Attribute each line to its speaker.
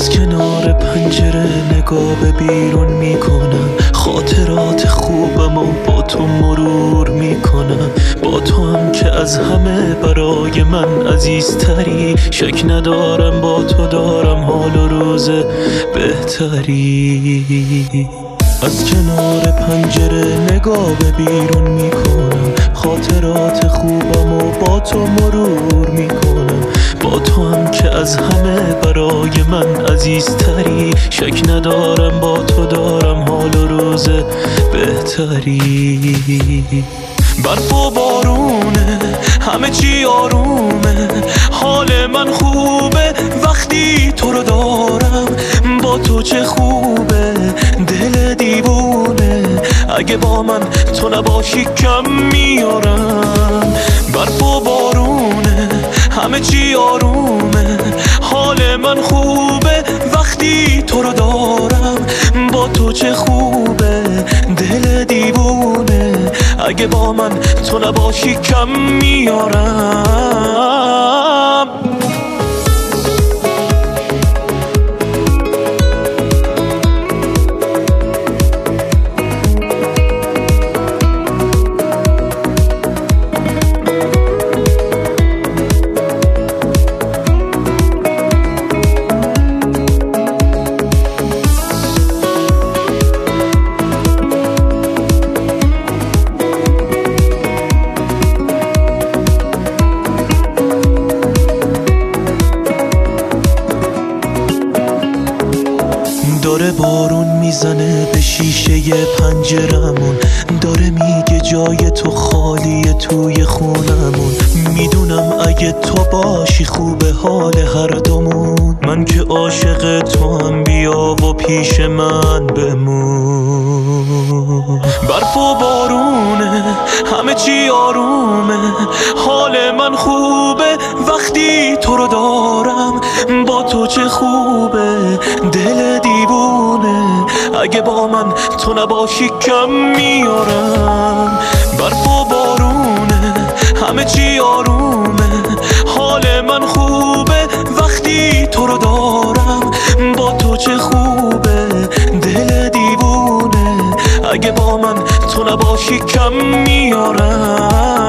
Speaker 1: از کنار پنجره نگاه به بیرون میکنم، خاطرات خوبم و با تو مرور میکنم. با تو هم که از همه برای من عزیزتری، شک ندارم با تو دارم حال و روز بهتری. از کنار پنجره نگاه به بیرون میکنم، خاطرات خوبم و با تو مرور میکنم. با تو هم که از همه برای من عزیزتری، شک ندارم با تو دارم حال و روز بهتری. برف و بارونه همه چی آرومه، حال من خوبه وقتی تو رو دارم. با تو چه خوبه دل دیوونه، اگه با من تو نباشی کم میارم. برف و بارونه همه چی آرومه، حال من خوبه وقتی تو رو دارم. با تو چه خوبه دل دیوونه، اگه با من تو نباشی کم میارم. داره بارون میزنه به شیشه پنجرمون، داره میگه جای تو خالیه توی خونمون. میدونم اگه تو باشی خوبه حال هر دومون، من که عاشق تو هم بیا و پیش من بمون. برف و بارونه همه چی آرومه، حال من خوبه وقتی تو رو دارم. با تو چه خوبه دل دیوونه، اگه با من تو نباشی کم میارم. برف و بارونه همه چی آرومه، حال من خوبه وقتی تو رو دارم. با تو چه خوبه دل دیوونه، اگه با من تو نباشی کم میارم.